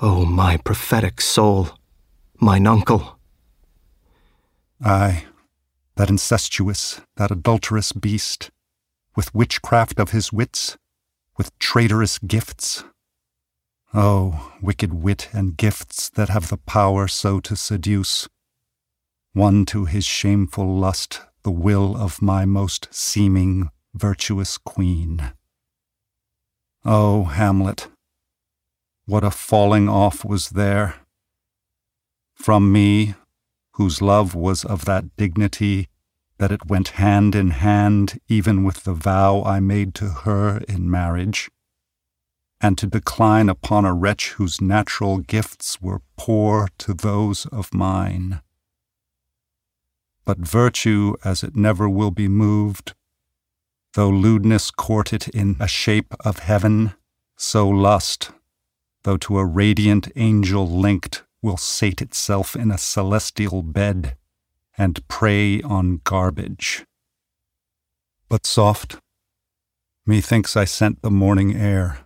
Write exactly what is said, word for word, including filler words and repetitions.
O my prophetic soul, mine uncle. Aye, that incestuous, that adulterous beast, with witchcraft of his wits, with traitorous gifts. Oh, wicked wit and gifts that have the power so to seduce, won to his shameful lust the will of my most seeming virtuous queen. Oh, Hamlet, what a falling off was there! From me, whose love was of that dignity that it went hand in hand even with the vow I made to her in marriage, and to decline upon a wretch whose natural gifts were poor to those of mine. But virtue, as it never will be moved, though lewdness court it in a shape of heaven, so lust, though to a radiant angel linked, will sate itself in a celestial bed and prey on garbage. But soft, methinks I scent the morning air,